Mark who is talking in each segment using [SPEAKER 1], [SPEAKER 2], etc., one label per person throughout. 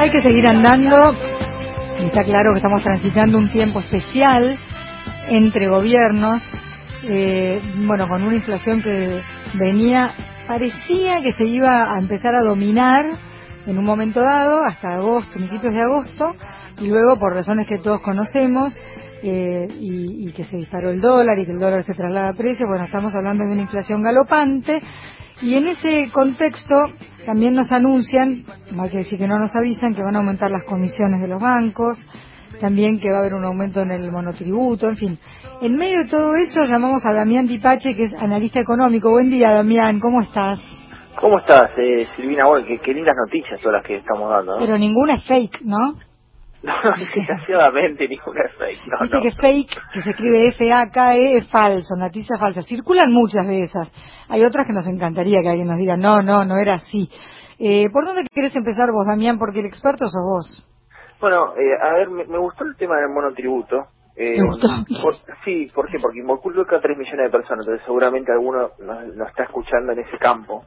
[SPEAKER 1] Hay que seguir andando. Está claro que estamos transitando un tiempo especial entre gobiernos, con una inflación que parecía que se iba a empezar a dominar en un momento dado, hasta agosto, principios de agosto, y luego por razones que todos conocemos, y que se disparó el dólar y que el dólar se traslada a precios. Bueno, estamos hablando de una inflación galopante, y en ese contexto también nos anuncian, no hay que decir que no nos avisan, que van a aumentar las comisiones de los bancos, también que va a haber un aumento en el monotributo, en fin. En medio de todo eso llamamos a Damián Dipache, que es analista económico. Buen día, Damián, ¿cómo estás?
[SPEAKER 2] ¿Cómo estás, Silvina? Bueno, qué lindas noticias todas las que estamos dando, ¿no?
[SPEAKER 1] Pero ninguna es fake, ¿no?
[SPEAKER 2] No, desgraciadamente ninguna es fake.
[SPEAKER 1] Dice que fake, que se escribe F-A-K-E, es falso, noticia falsa. Circulan muchas de esas. Hay otras que nos encantaría que alguien nos diga, no era así. ¿Por dónde querés empezar vos, Damián? Porque el experto sos vos.
[SPEAKER 2] Bueno, a ver, me gustó el tema del monotributo.
[SPEAKER 1] ¿Te gustó?
[SPEAKER 2] Sí, ¿por qué? Porque involucra a 3 millones de personas, entonces seguramente alguno nos está escuchando en ese campo.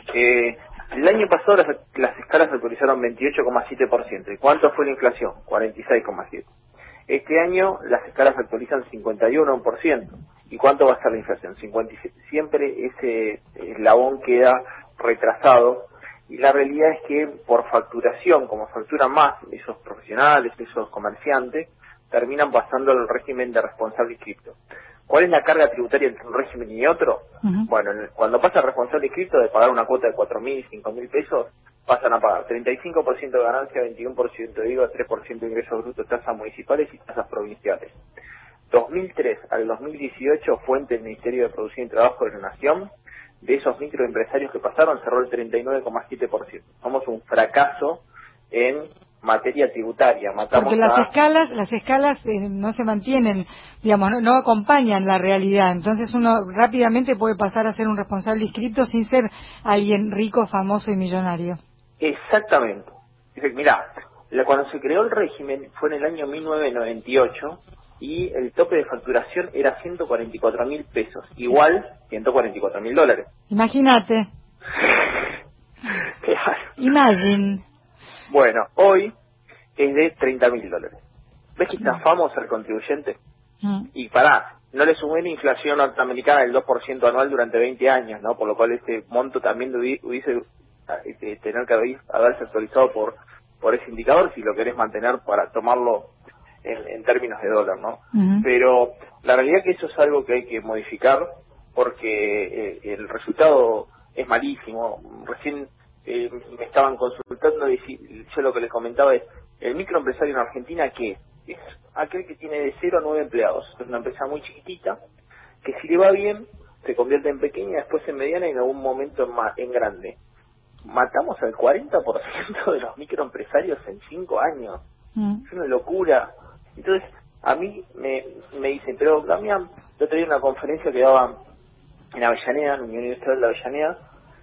[SPEAKER 2] El año pasado las escalas actualizaron 28,7%. ¿Y cuánto fue la inflación? 46,7%. Este año las escalas actualizan 51%. ¿Y cuánto va a ser la inflación? 57%. Siempre ese eslabón queda retrasado. Y la realidad es que por facturación, como facturan más esos profesionales, esos comerciantes, terminan pasando al régimen de responsable inscripto. ¿Cuál es la carga tributaria entre un régimen y otro? Bueno, cuando pasa el responsable inscripto de pagar una cuota de 4.000, 5.000 pesos, pasan a pagar 35% de ganancia, 21% de IVA, 3% de ingresos brutos, tasas municipales y tasas provinciales. 2003 al 2018, fuente del Ministerio de Producción y Trabajo de la Nación, de esos microempresarios que pasaron, cerró el 39,7%. Somos un fracaso en materia tributaria.
[SPEAKER 1] Porque las escalas no se mantienen, digamos, no acompañan la realidad. Entonces uno rápidamente puede pasar a ser un responsable inscripto sin ser alguien rico, famoso y millonario.
[SPEAKER 2] Exactamente. Mirá, cuando se creó el régimen fue en el año 1998 y el tope de facturación era 144.000 pesos, igual 144.000 dólares.
[SPEAKER 1] Imagínate.
[SPEAKER 2] Claro.
[SPEAKER 1] Imagine.
[SPEAKER 2] Bueno, hoy es de 30.000 dólares. ¿Ves que estafamos al contribuyente? Y no le sumé la inflación norteamericana del 2% anual durante 20 años, ¿no? Por lo cual este monto también hubiese tener que haberse actualizado por ese indicador si lo querés mantener para tomarlo en términos de dólar, ¿no? Pero la realidad es que eso es algo que hay que modificar porque el resultado es malísimo. Recién me estaban consultando y yo lo que les comentaba es, el microempresario en Argentina, ¿qué es? Aquel que tiene de 0 a 9 empleados. Es una empresa muy chiquitita, que si le va bien, se convierte en pequeña, después en mediana y en algún momento en grande. Matamos al 40% de los microempresarios en 5 años. Es una locura. Entonces, a mí me dicen, pero Damián, yo tenía una conferencia que daba en Avellaneda, en la Unión Industrial de Avellaneda,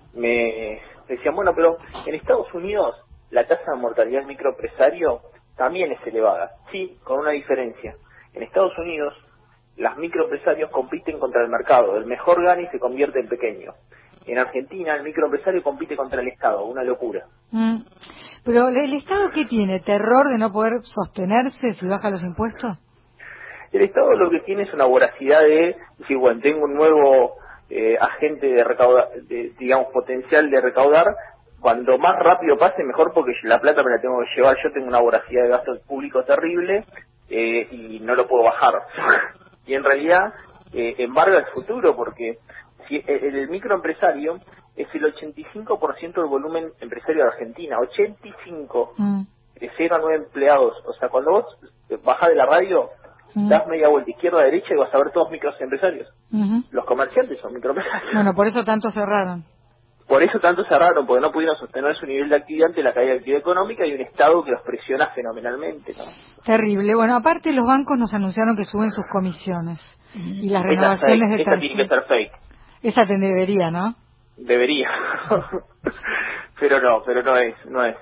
[SPEAKER 2] me decían, bueno, pero en Estados Unidos la tasa de mortalidad del microempresario también es elevada. Sí, con una diferencia. En Estados Unidos, los microempresarios compiten contra el mercado. El mejor gana y se convierte en pequeño. En Argentina, el microempresario compite contra el Estado. Una locura.
[SPEAKER 1] Pero ¿el Estado qué tiene? ¿Terror de no poder sostenerse si baja los impuestos?
[SPEAKER 2] El Estado lo que tiene es una voracidad de decir, bueno, tengo un nuevo agente de recaudar, digamos, potencial de recaudar. Cuando más rápido pase, mejor, porque la plata me la tengo que llevar. Yo tengo una voracidad de gastos públicos terrible y no lo puedo bajar. Y en realidad embarga el futuro, porque si el microempresario es el 85% del volumen empresario de Argentina. 85 de 0 a 9 empleados. O sea, cuando vos bajás de la radio, das media vuelta izquierda a derecha y vas a ver todos microempresarios. Los comerciantes son microempresarios.
[SPEAKER 1] Bueno, por eso tanto cerraron.
[SPEAKER 2] Por eso tanto cerraron, porque no pudieron sostener su nivel de actividad ante la caída de actividad económica y un Estado que los presiona fenomenalmente, ¿no?
[SPEAKER 1] Terrible. Bueno, aparte los bancos nos anunciaron que suben sus comisiones y las renovaciones de
[SPEAKER 2] esta tiene que ser fake.
[SPEAKER 1] Esa debería, ¿no?
[SPEAKER 2] Debería. pero no es.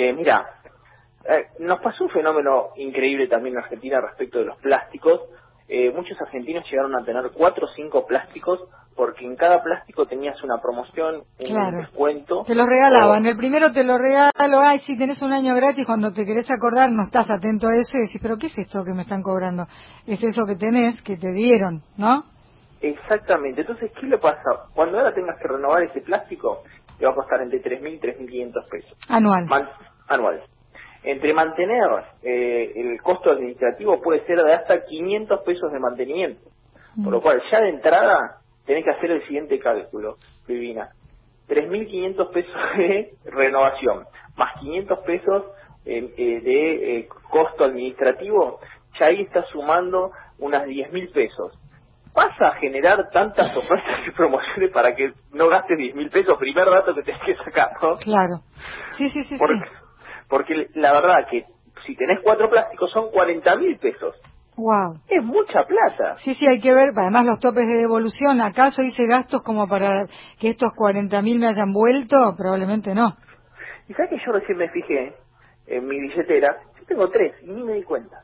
[SPEAKER 2] Mira, nos pasó un fenómeno increíble también en Argentina respecto de los plásticos. muchos argentinos llegaron a tener 4 o 5 plásticos porque en cada plástico tenías una promoción, un descuento.
[SPEAKER 1] Te lo regalaban. El primero te lo regalo, ay, si tenés un año gratis, cuando te querés acordar no estás atento a eso y decís, pero ¿qué es esto que me están cobrando? Es eso que tenés, que te dieron, ¿no?
[SPEAKER 2] Exactamente. Entonces, ¿qué le pasa? Cuando ahora tengas que renovar ese plástico, te va a costar entre 3.000 y 3.500 pesos.
[SPEAKER 1] Anual.
[SPEAKER 2] Anual. Entre mantener el costo administrativo puede ser de hasta 500 pesos de mantenimiento. Por lo cual, ya de entrada, tenés que hacer el siguiente cálculo, Divina. 3.500 pesos de renovación, más 500 pesos de costo administrativo, ya ahí estás sumando unas 10.000 pesos. ¿Vas a generar tantas ofertas y promociones para que no gastes 10.000 pesos? Primer dato que tenés que sacar, ¿no?
[SPEAKER 1] Claro. Sí.
[SPEAKER 2] Porque la verdad que si tenés 4 plásticos son 40.000 pesos.
[SPEAKER 1] Wow.
[SPEAKER 2] Es mucha plata.
[SPEAKER 1] Sí, hay que ver, además los topes de devolución. ¿Acaso hice gastos como para que estos 40.000 me hayan vuelto? Probablemente no.
[SPEAKER 2] Y sabes que yo recién me fijé en mi billetera, yo tengo 3 y ni me di cuenta.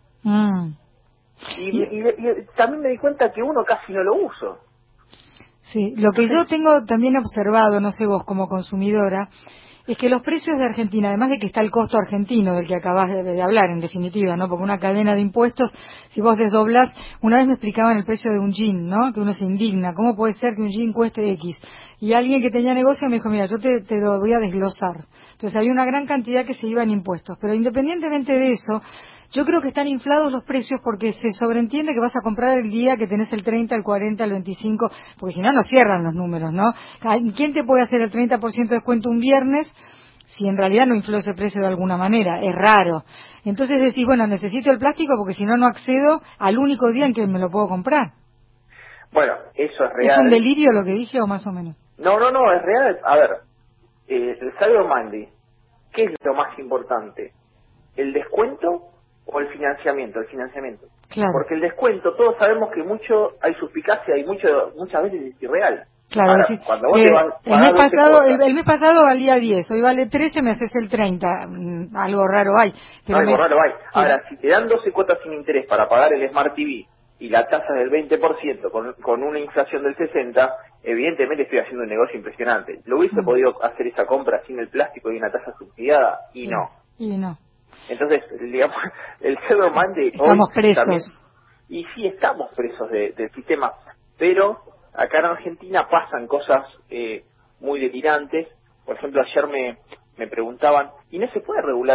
[SPEAKER 2] Y también me di cuenta que uno casi no lo uso.
[SPEAKER 1] Sí, lo que yo tengo también observado, no sé vos como consumidora, es que los precios de Argentina, además de que está el costo argentino del que acabas de hablar, en definitiva, ¿no? Porque una cadena de impuestos, si vos desdoblás, una vez me explicaban el precio de un jean, ¿no? Que uno se indigna, ¿cómo puede ser que un jean cueste X? Y alguien que tenía negocio me dijo, mira, yo te lo voy a desglosar. Entonces hay una gran cantidad que se iba en impuestos, pero independientemente de eso, yo creo que están inflados los precios porque se sobreentiende que vas a comprar el día que tenés el 30, el 40, el 25, porque si no, no cierran los números, ¿no? ¿Quién te puede hacer el 30% de descuento un viernes si en realidad no infló ese precio de alguna manera? Es raro. Entonces decís, bueno, necesito el plástico porque si no, no accedo al único día en que me lo puedo comprar.
[SPEAKER 2] Bueno, eso es real.
[SPEAKER 1] ¿Es un delirio lo que dije o más o menos?
[SPEAKER 2] No, es real. A ver, el Cyber Monday, ¿qué es lo más importante? ¿El descuento o el financiamiento? El financiamiento.
[SPEAKER 1] Claro.
[SPEAKER 2] Porque el descuento, todos sabemos que hay suspicacia y muchas veces es irreal.
[SPEAKER 1] Claro,
[SPEAKER 2] ahora,
[SPEAKER 1] decir,
[SPEAKER 2] cuando vos te vas
[SPEAKER 1] el mes pasado valía 10, hoy vale 13, me haces el 30, algo raro hay. Pero
[SPEAKER 2] algo raro hay. Ahora, si te dan 12 cuotas sin interés para pagar el Smart TV y la tasa del 20% con una inflación del 60%, evidentemente estoy haciendo un negocio impresionante. ¿Lo hubiese podido hacer esa compra sin el plástico y una tasa subsidiada? Y no.
[SPEAKER 1] Y no.
[SPEAKER 2] Entonces, digamos, el Cyber Monday
[SPEAKER 1] estamos
[SPEAKER 2] hoy
[SPEAKER 1] presos.
[SPEAKER 2] También, y sí estamos presos del sistema, pero acá en Argentina pasan cosas muy delirantes. Por ejemplo, ayer me preguntaban, ¿y no se puede regular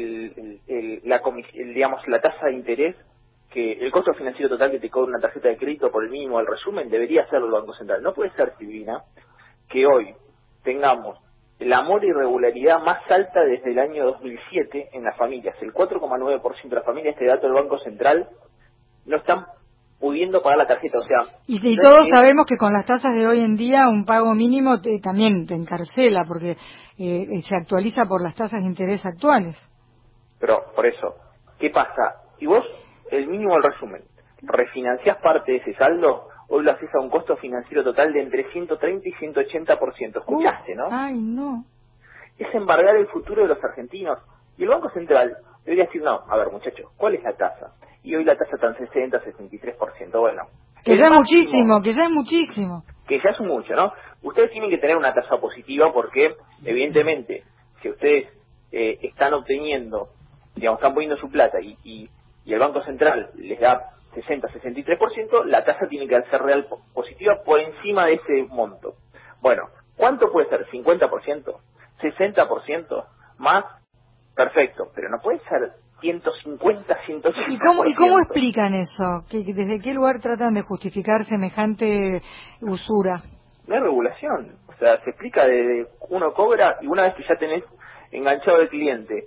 [SPEAKER 2] la tasa de interés? Que el costo financiero total que te cobra una tarjeta de crédito por el mínimo del resumen debería hacerlo el Banco Central. No puede ser, Silvina, que hoy tengamos la mora irregularidad más alta desde el año 2007 en las familias. El 4,9% de las familias, este dato del Banco Central, no están pudiendo pagar la tarjeta. O sea,
[SPEAKER 1] y todos sabemos que con las tasas de hoy en día un pago mínimo también te encarcela porque se actualiza por las tasas de interés actuales.
[SPEAKER 2] Pero por eso, ¿qué pasa? Si vos, el mínimo del resumen, refinanciás parte de ese saldo, hoy lo haces a un costo financiero total de entre 130 y 180%. ¿Escuchaste, no?
[SPEAKER 1] Ay, no.
[SPEAKER 2] Es embargar el futuro de los argentinos. Y el Banco Central debería decir, no, a ver, muchachos, ¿cuál es la tasa? Y hoy la tasa está en 60, 63%. Bueno.
[SPEAKER 1] Que ya es muchísimo.
[SPEAKER 2] Que ya es mucho, ¿no? Ustedes tienen que tener una tasa positiva porque, evidentemente, si ustedes están obteniendo, digamos, están poniendo su plata y el Banco Central les da 60, 63%, la tasa tiene que ser real positiva por encima de ese monto. Bueno, ¿cuánto puede ser? ¿50%? ¿60%? ¿Más? Perfecto, pero no puede ser 150, 180%.
[SPEAKER 1] ¿Y cómo explican eso? ¿Desde qué lugar tratan de justificar semejante usura?
[SPEAKER 2] No hay regulación. O sea, se explica de uno cobra y una vez que ya tenés enganchado al cliente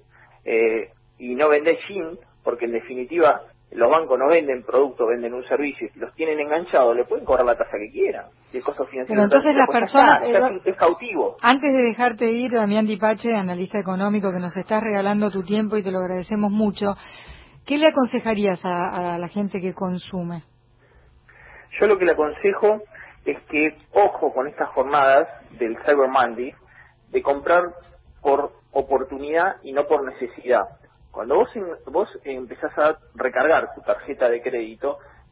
[SPEAKER 2] y no vendés jean, porque en definitiva los bancos no venden productos, venden un servicio, y si los tienen enganchados le pueden cobrar la tasa que quieran. Y el costo financiero.
[SPEAKER 1] Pero entonces las personas...
[SPEAKER 2] es cautivo.
[SPEAKER 1] Antes de dejarte ir, Damián Dipache, analista económico, que nos estás regalando tu tiempo y te lo agradecemos mucho, ¿qué le aconsejarías a la gente que consume?
[SPEAKER 2] Yo lo que le aconsejo es que, ojo con estas jornadas del Cyber Monday, de comprar por oportunidad y no por necesidad. Cuando vos empezás a recargar tu tarjeta de crédito,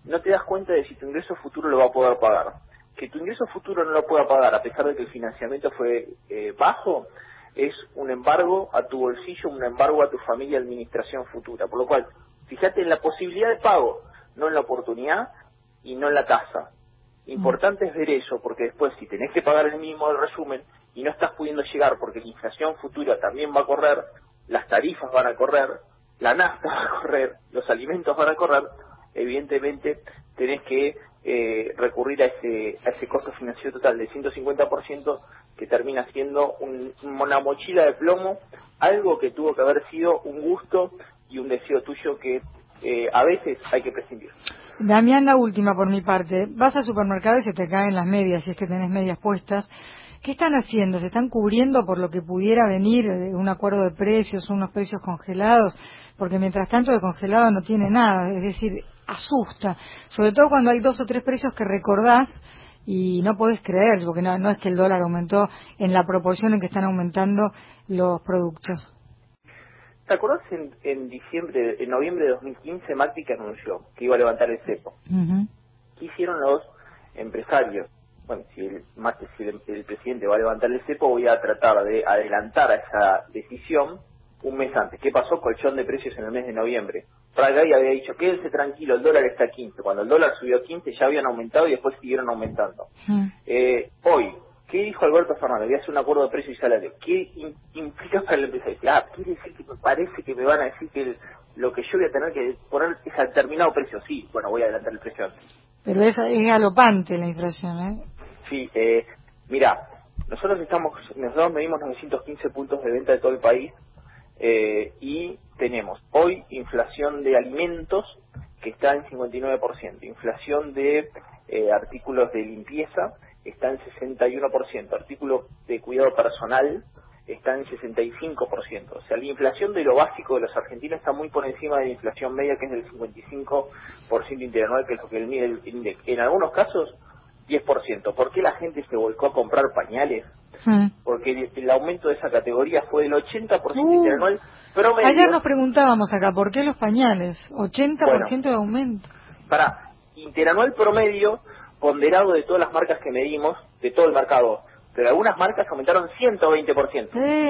[SPEAKER 2] no te das cuenta de si tu ingreso futuro lo va a poder pagar. Que tu ingreso futuro no lo pueda pagar a pesar de que el financiamiento fue bajo, es un embargo a tu bolsillo, un embargo a tu familia de administración futura. Por lo cual, fíjate en la posibilidad de pago, no en la oportunidad y no en la tasa. Importante es ver eso, porque después si tenés que pagar el mínimo del resumen y no estás pudiendo llegar porque la inflación futura también va a correr, las tarifas van a correr, la nafta va a correr, los alimentos van a correr, evidentemente tenés que recurrir a ese costo financiero total del 150% que termina siendo una mochila de plomo, algo que tuvo que haber sido un gusto y un deseo tuyo que a veces hay que prescindir.
[SPEAKER 1] Damián, la última por mi parte. Vas al supermercado y se te caen las medias, si es que tenés medias puestas. ¿Qué están haciendo? ¿Se están cubriendo por lo que pudiera venir, un acuerdo de precios, unos precios congelados? Porque mientras tanto de congelado no tiene nada, es decir, asusta. Sobre todo cuando hay 2 o 3 precios que recordás y no podés creer, porque no es que el dólar aumentó en la proporción en que están aumentando los productos.
[SPEAKER 2] ¿Te acordás en noviembre de 2015 Macri que anunció que iba a levantar el cepo? ¿Qué hicieron los empresarios? Bueno, si el presidente va a levantar el cepo, voy a tratar de adelantar a esa decisión un mes antes. ¿Qué pasó? Colchón de precios en el mes de noviembre. Fraga había dicho, quédense tranquilo, el dólar está a 15. Cuando el dólar subió a 15 ya habían aumentado y después siguieron aumentando. Hoy, ¿qué dijo Alberto Fernández? Voy a hacer un acuerdo de precios y salario. ¿Qué implica para el empresario? Quiere decir que me parece que me van a decir que lo que yo voy a tener que poner es a determinado precio. Sí, bueno, voy a adelantar el precio antes.
[SPEAKER 1] Pero es galopante la inflación, ¿eh?
[SPEAKER 2] Sí, mira, nosotros medimos 915 puntos de venta de todo el país y tenemos hoy inflación de alimentos que está en 59%, inflación de artículos de limpieza está en 61%, artículos de cuidado personal está en 65%. O sea, la inflación de lo básico de los argentinos está muy por encima de la inflación media, que es del 55% interanual, que es lo que mide el INDEC. En algunos casos, 10%. ¿Por qué la gente se volcó a comprar pañales? Porque el aumento de esa categoría fue del 80% interanual promedio.
[SPEAKER 1] Ayer nos preguntábamos acá, ¿por qué los pañales? 80% de aumento.
[SPEAKER 2] Para interanual promedio, ponderado de todas las marcas que medimos, de todo el mercado. Pero algunas marcas aumentaron 120%.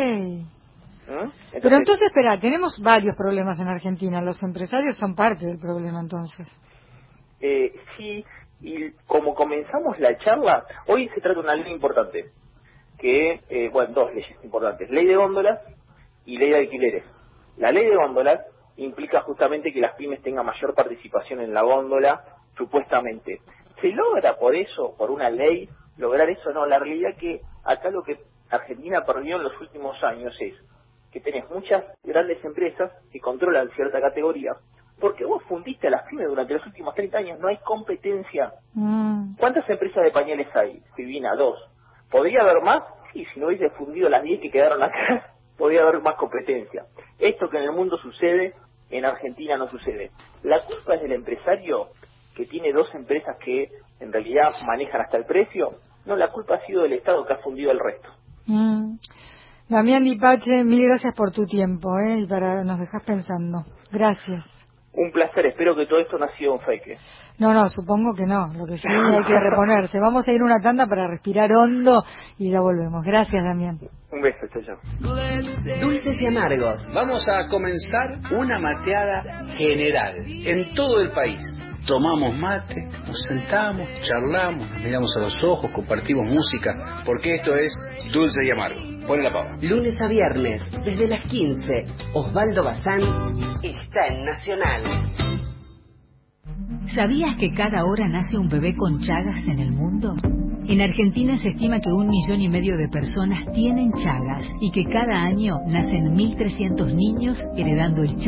[SPEAKER 1] Pero entonces, espera, tenemos varios problemas en Argentina. Los empresarios son parte del problema, entonces.
[SPEAKER 2] Sí, y como comenzamos la charla, hoy se trata de una ley importante, que, dos leyes importantes, ley de góndolas y ley de alquileres. La ley de góndolas implica justamente que las pymes tengan mayor participación en la góndola, supuestamente. ¿Se logra por eso, por una ley, lograr eso? No, la realidad es que acá lo que Argentina perdió en los últimos años es que tenés muchas grandes empresas que controlan cierta categoría, porque vos fundiste a las pymes durante los últimos 30 años, no hay competencia. ¿Cuántas empresas de pañales hay? Silvina, 2. ¿Podría haber más? Sí, si no hubiese fundido las 10 que quedaron acá, podría haber más competencia. Esto que en el mundo sucede, en Argentina no sucede. La culpa es del empresario que tiene 2 empresas que en realidad manejan hasta el precio. No, la culpa ha sido del Estado que ha fundido el resto.
[SPEAKER 1] Damián Dipache, mil gracias por tu tiempo, y nos dejas pensando. Gracias.
[SPEAKER 2] Un placer, espero que todo esto no ha sido un fake.
[SPEAKER 1] No, supongo que no, lo que sí hay que reponerse. Vamos a ir una tanda para respirar hondo y ya volvemos. Gracias, Damián.
[SPEAKER 2] Un beso, chao.
[SPEAKER 3] Dulces y amargos. Vamos a comenzar una mateada general en todo el país. Tomamos mate, nos sentamos, charlamos, nos miramos a los ojos, compartimos música, porque esto es Dulce y Amargo. Ponle la pava.
[SPEAKER 4] Lunes a viernes, desde las 15, Osvaldo Bazán está en Nacional.
[SPEAKER 5] ¿Sabías que cada hora nace un bebé con Chagas en el mundo? En Argentina se estima que 1,5 millones de personas tienen Chagas y que cada año nacen 1.300 niños heredando el Chagas.